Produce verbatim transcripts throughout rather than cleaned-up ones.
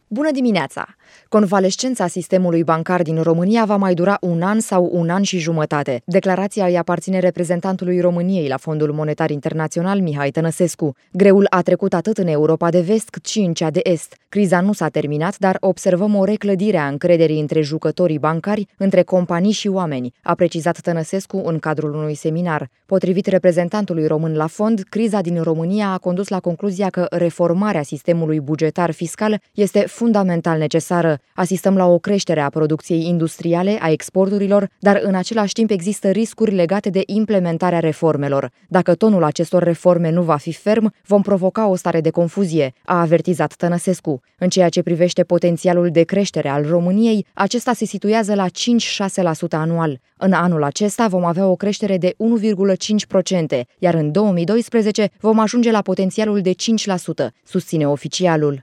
Bună dimineața! Convalescența sistemului bancar din România va mai dura un an sau un an și jumătate. Declarația îi aparține reprezentantului României la Fondul Monetar Internațional, Mihai Tănăsescu. Greul a trecut atât în Europa de vest cât și în cea de est. Criza nu s-a terminat, dar observăm o reclădire a încrederii între jucătorii bancari, între companii și oameni, a precizat Tănăsescu în cadrul unui seminar. Potrivit reprezentantului român la fond, criza din România a condus la concluzia că reformarea sistemului bugetar fiscal este fundamental necesară. Asistăm la o creștere a producției industriale, a exporturilor, dar în același timp există riscuri legate de implementarea reformelor. Dacă tonul acestor reforme nu va fi ferm, vom provoca o stare de confuzie, a avertizat Tănăsescu. În ceea ce privește potențialul de creștere al României, acesta se situează la cinci-șase la sută anual. În anul acesta vom avea o creștere de unu virgulă cinci la sută, iar în două mii doisprezece vom ajunge la potențialul de cinci la sută, susține oficialul.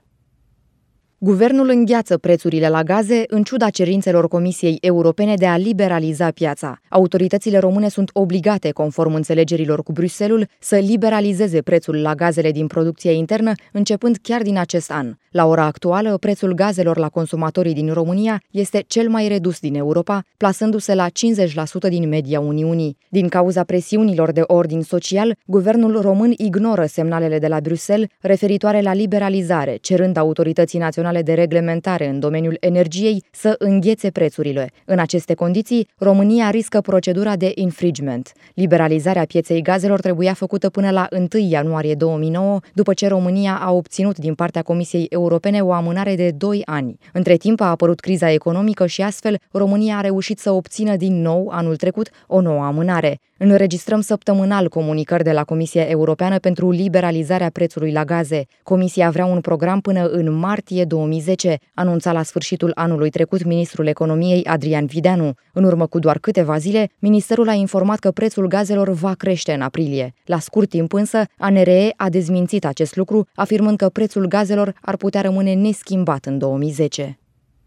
Guvernul îngheață prețurile la gaze în ciuda cerințelor Comisiei Europene de a liberaliza piața. Autoritățile române sunt obligate, conform înțelegerilor cu Bruxelles, să liberalizeze prețul la gazele din producția internă, începând chiar din acest an. La ora actuală, prețul gazelor la consumatorii din România este cel mai redus din Europa, plasându-se la cincizeci la sută din media Uniunii. Din cauza presiunilor de ordin social, guvernul român ignoră semnalele de la Bruxelles referitoare la liberalizare, cerând autorității naționale de reglementare în domeniul energiei să înghețe prețurile. În aceste condiții, România riscă procedura de infringement. Liberalizarea pieței gazelor trebuia făcută până la întâi ianuarie două mii nouă, după ce România a obținut din partea Comisiei Europene o amânare de doi ani. Între timp a apărut criza economică și astfel România a reușit să obțină din nou, anul trecut, o nouă amânare. Înregistrăm săptămânal comunicări de la Comisia Europeană pentru liberalizarea prețului la gaze. Comisia vrea un program până în martie două mii zece, anunța la sfârșitul anului trecut ministrul economiei Adrian Videanu. În urmă cu doar câteva zile, ministerul a informat că prețul gazelor va crește în aprilie. La scurt timp însă, A N R E a dezmințit acest lucru, afirmând că prețul gazelor ar putea rămâne neschimbat în două mii zece.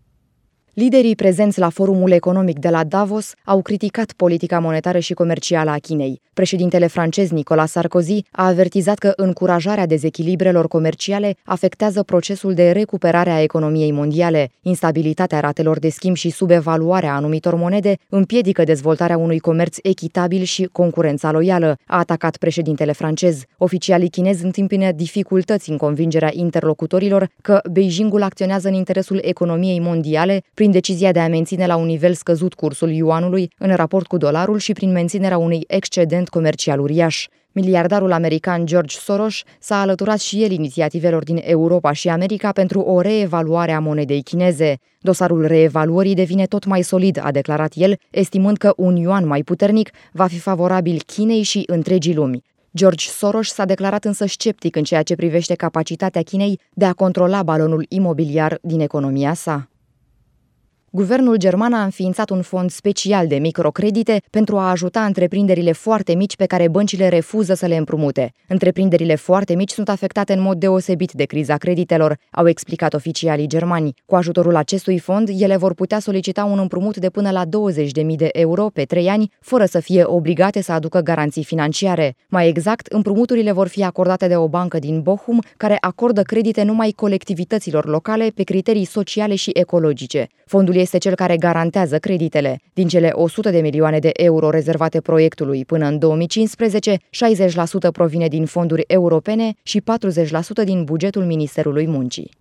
Liderii prezenți la forumul economic de la Davos au criticat politica monetară și comercială a Chinei. Președintele francez Nicolas Sarkozy a avertizat că încurajarea dezechilibrelor comerciale afectează procesul de recuperare a economiei mondiale. Instabilitatea ratelor de schimb și subevaluarea anumitor monede împiedică dezvoltarea unui comerț echitabil și concurența loială, a atacat președintele francez. Oficialii chinezi întâmpină dificultăți în convingerea interlocutorilor că Beijingul acționează în interesul economiei mondiale prin decizia de a menține la un nivel scăzut cursul yuanului în raport cu dolarul și prin menținerea unui excedent comercial uriaș. Miliardarul american George Soros s-a alăturat și el inițiativelor din Europa și America pentru o reevaluare a monedei chineze. Dosarul reevaluării devine tot mai solid, a declarat el, estimând că un yuan mai puternic va fi favorabil Chinei și întregii lumi. George Soros s-a declarat însă sceptic în ceea ce privește capacitatea Chinei de a controla balonul imobiliar din economia sa. Guvernul german a înființat un fond special de microcredite pentru a ajuta întreprinderile foarte mici pe care băncile refuză să le împrumute. Întreprinderile foarte mici sunt afectate în mod deosebit de criza creditelor, au explicat oficialii germani. Cu ajutorul acestui fond, ele vor putea solicita un împrumut de până la douăzeci de mii de euro pe trei ani, fără să fie obligate să aducă garanții financiare. Mai exact, împrumuturile vor fi acordate de o bancă din Bochum, care acordă credite numai colectivităților locale pe criterii sociale și ecologice. Fondul este cel care garantează creditele. Din cele o sută de milioane de euro rezervate proiectului până în două mii cincisprezece, șaizeci la sută provine din fonduri europene și patruzeci la sută din bugetul Ministerului Muncii.